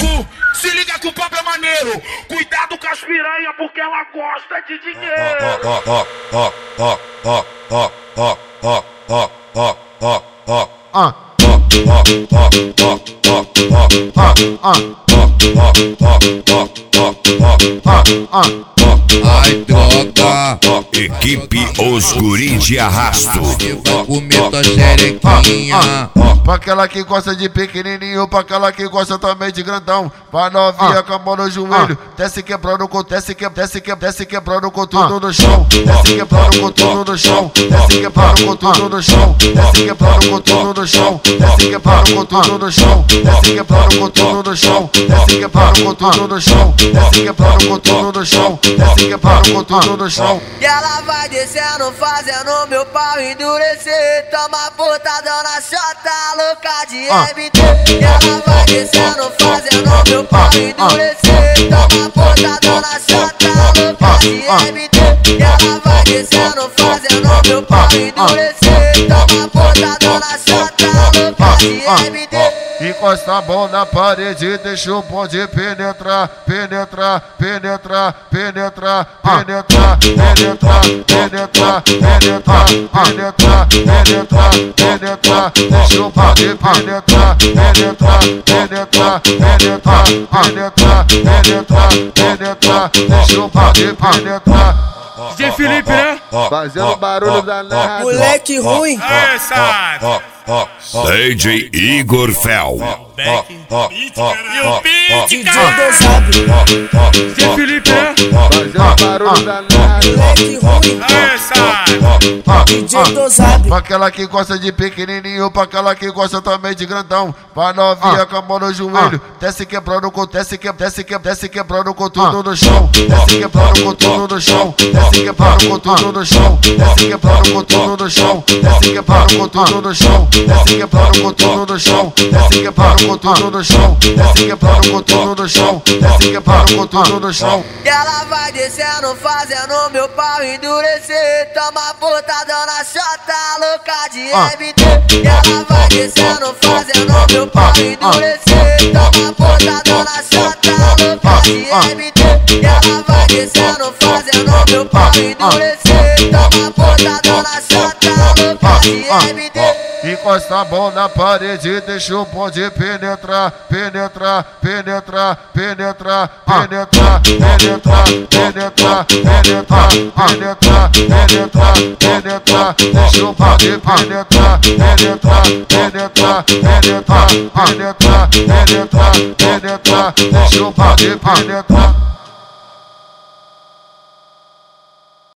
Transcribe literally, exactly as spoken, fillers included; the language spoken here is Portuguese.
papo, se liga que o papo é maneiro. Cuidado com as piranha porque ela gosta de dinheiro. Ó, ó, ó, ó, ó, ó, ó, ó, ó, ó, ó, ó. Ah. Ai, droga, equipe Os Guri de Arrasto. Vai comer tua xerequinha. Pra aquela que gosta de pequenininho, pra aquela que gosta também de grandão. Pra novinha com a mão no joelho, desce quebrando com desce que desce que desce quebrando com tudo no chão. Desce quebrando com tudo no chão. Desce quebrando com tudo no chão. Desce quebrando com tudo no chão. Desce quebrando com tudo no chão. Desce quebrando com tudo no chão. Desce quebrando com tudo no chão. Desce quebrando com tudo no chão. Desce quebrando com tudo no chão. E ela vai descendo, fazendo meu pau endurecer. Toma putadão na chota, louca de M D. E ela vai descendo, fazendo meu pau endurecer. Toma putadão na chota, louca de M D. E ela vai descendo, fazendo meu pau endurecer. Toma putadão na chota, louca de M D. Encosta a mão na parede, deixa o bonde penetrar, penetrar, penetrar, penetrar, penetrar, penetrar, penetrar, penetrar, penetrar, penetrar, penetrar, deixa o bonde penetrar, penetrar, penetrar, penetrar, penetrar, penetrar, penetrar, deixa o bonde penetrar. D J Felipe, né? Fazendo barulho danado. Moleque ruim. Aê, sabe? D J Igor Fel. E o beat, D J cara. dosado. D J Felipe, né? Fazendo barulho danado. Moleque ruim. Aê, sabe? D J dosado. Pra aquela que gosta de pequenininho, pra aquela que gosta também de grandão. Pra novinha com a mão no joelho, desce quebrando com desce que desce que desce quebrando com tudo no chão. Desce quebrando com tudo no chão. Desce quebrando com tudo no chão. Desce quebrando com tudo no chão. Desce quebrando com tudo no chão. Desce quebrando com tudo no chão. Desce quebrando com tudo no chão. Desce quebrando com tudo no chão. Desce quebrando com tudo no chão. E ela vai descendo, fazendo meu pau endurecer. Toma putadão na chota, louca de M D. E ela vai descendo, fazendo meu pau endurecer. Toma putadão na chota, louca de M D. E ela vai descendo, fazendo meu pau endurecer. Toma putadão na chota, louca de M D. Encosta a mão na parede, deixa o bonde penetrar, penetrar, penetrar, penetrar, penetrar, penetrar, penetrar, penetrar, penetrar, penetrar, penetrar, deixa o bonde penetrar, penetrar, penetrar, penetrar, penetrar, penetrar, penetrar, deixa o bonde penetrar.